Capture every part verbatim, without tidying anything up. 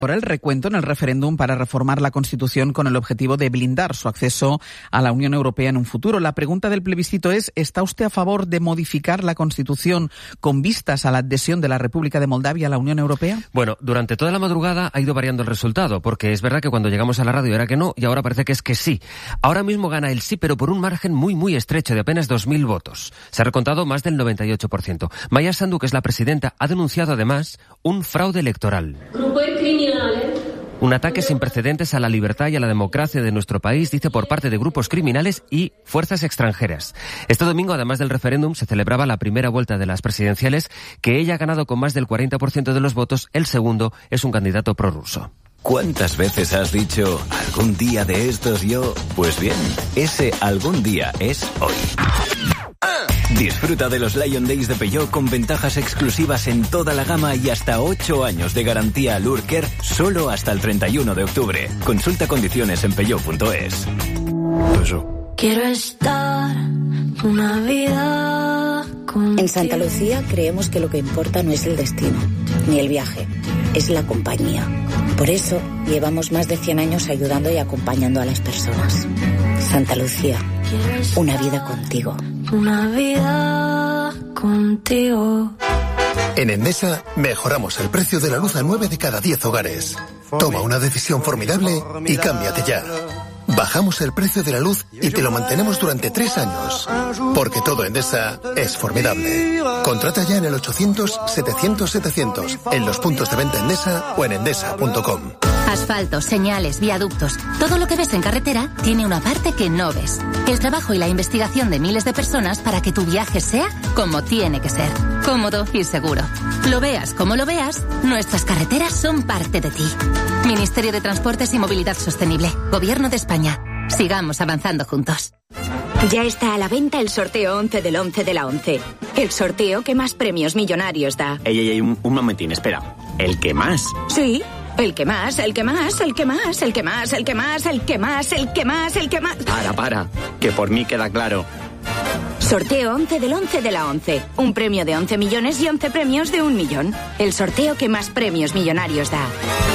Por el recuento en el referéndum para reformar la Constitución con el objetivo de blindar su acceso a la Unión Europea en un futuro. La pregunta del plebiscito es: ¿está usted a favor de modificar la Constitución con vistas a la adhesión de la República de Moldavia a la Unión Europea? Bueno, durante toda la madrugada ha ido variando el resultado, porque es verdad que cuando llegamos a la radio era que no, y ahora parece que es que sí. Ahora mismo gana el sí, pero por un margen muy, muy estrecho de apenas dos mil votos. Se ha recontado más del noventa y ocho por ciento. Maya Sandu, que es la presidenta, ha denunciado además un fraude electoral. Un ataque sin precedentes a la libertad y a la democracia de nuestro país, dice, por parte de grupos criminales y fuerzas extranjeras. Este domingo, además del referéndum, se celebraba la primera vuelta de las presidenciales, que ella ha ganado con más del cuarenta por ciento de los votos. El segundo es un candidato prorruso. ¿Cuántas veces has dicho algún día de estos yo? Pues bien, ese algún día es hoy. Disfruta de los Lion Days de Peugeot con ventajas exclusivas en toda la gama y hasta ocho años de garantía Lurker solo hasta el treinta y uno de octubre. Consulta condiciones en peugeot punto es. Quiero estar una vida contigo. En Santa Lucía creemos que lo que importa no es el destino, ni el viaje, es la compañía. Por eso llevamos más de cien años ayudando y acompañando a las personas. Santa Lucía, una vida contigo. Una vida contigo. En Endesa mejoramos el precio de la luz a nueve de cada diez hogares. Toma una decisión formidable y cámbiate ya. Bajamos el precio de la luz y te lo mantenemos durante tres años. Porque todo Endesa es formidable. Contrata ya en el ochocientos setecientos setecientos, en los puntos de venta Endesa o en endesa punto com. Asfaltos, señales, viaductos. Todo lo que ves en carretera tiene una parte que no ves. El trabajo y la investigación de miles de personas para que tu viaje sea como tiene que ser. Cómodo y seguro. Lo veas como lo veas, nuestras carreteras son parte de ti. Ministerio de Transportes y Movilidad Sostenible. Gobierno de España. Sigamos avanzando juntos. Ya está a la venta el sorteo once del once de la once. El sorteo que más premios millonarios da. Ey, ey, ey, un, un momentín, espera. ¿El que más? Sí. El que más, el que más, el que más, el que más, el que más, el que más, el que más, el que más. Para, para, que por mí queda claro. Sorteo once del once de la once. Un premio de once millones y once premios de un millón. El sorteo que más premios millonarios da.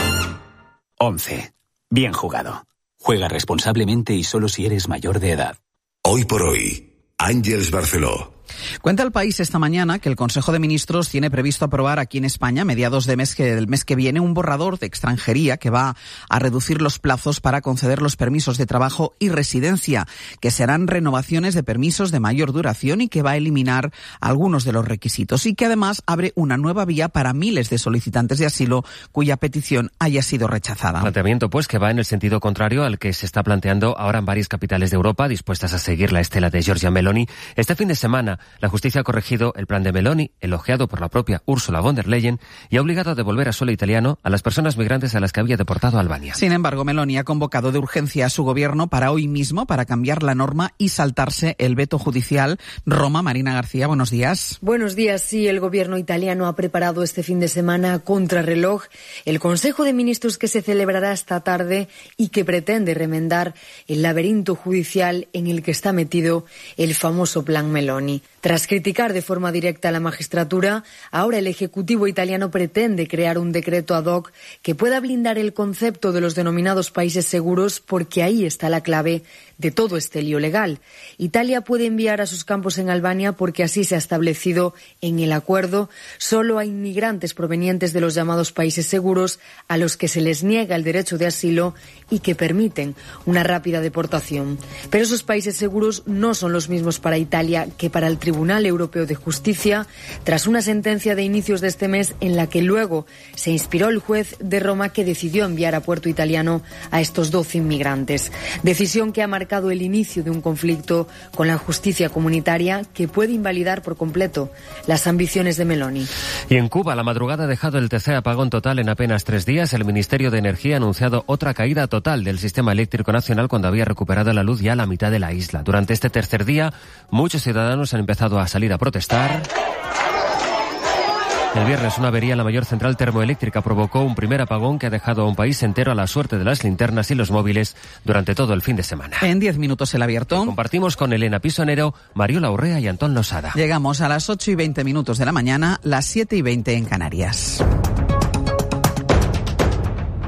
once. Bien jugado. Juega responsablemente y solo si eres mayor de edad. Hoy por hoy, Àngels Barceló. Cuenta El País esta mañana que el Consejo de Ministros tiene previsto aprobar aquí en España, a mediados de mes que, del mes que viene, un borrador de extranjería que va a reducir los plazos para conceder los permisos de trabajo y residencia, que serán renovaciones de permisos de mayor duración y que va a eliminar algunos de los requisitos, y que además abre una nueva vía para miles de solicitantes de asilo cuya petición haya sido rechazada. Planteamiento, pues, que va en el sentido contrario al que se está planteando ahora en varias capitales de Europa, dispuestas a seguir la estela de Giorgia Meloni. Este fin de semana, la justicia ha corregido el plan de Meloni, elogiado por la propia Ursula von der Leyen, y ha obligado a devolver a suelo italiano a las personas migrantes a las que había deportado a Albania. Sin embargo, Meloni ha convocado de urgencia a su gobierno para hoy mismo, para cambiar la norma y saltarse el veto judicial. Roma, Marina García, buenos días. Buenos días. Sí, el gobierno italiano ha preparado este fin de semana a contrarreloj el Consejo de Ministros que se celebrará esta tarde y que pretende remendar el laberinto judicial en el que está metido el famoso plan Meloni. Tras criticar de forma directa a la magistratura, ahora el Ejecutivo italiano pretende crear un decreto ad hoc que pueda blindar el concepto de los denominados países seguros, porque ahí está la clave de todo este lío legal. Italia puede enviar a sus campos en Albania porque así se ha establecido en el acuerdo solo a inmigrantes provenientes de los llamados países seguros a los que se les niega el derecho de asilo y que permiten una rápida deportación. Pero esos países seguros no son los mismos para Italia que para el Tribunal Europeo de Justicia, tras una sentencia de inicios de este mes en la que luego se inspiró el juez de Roma que decidió enviar a puerto italiano a estos doce inmigrantes. Decisión que ha marcado el inicio de un conflicto con la justicia comunitaria que puede invalidar por completo las ambiciones de Meloni. Y en Cuba, la madrugada ha dejado el tercer apagón total en apenas tres días. El Ministerio de Energía ha anunciado otra caída total del sistema eléctrico nacional cuando había recuperado la luz ya a la mitad de la isla. Durante este tercer día, muchos ciudadanos han empezado a salir a protestar. El viernes, una avería en la mayor central termoeléctrica provocó un primer apagón que ha dejado a un país entero a la suerte de las linternas y los móviles durante todo el fin de semana. En diez minutos el abierto. Compartimos con Elena Pisonero, Mariola Urrea y Antón Losada. Llegamos a las ocho y veinte minutos de la mañana, las siete y veinte en Canarias.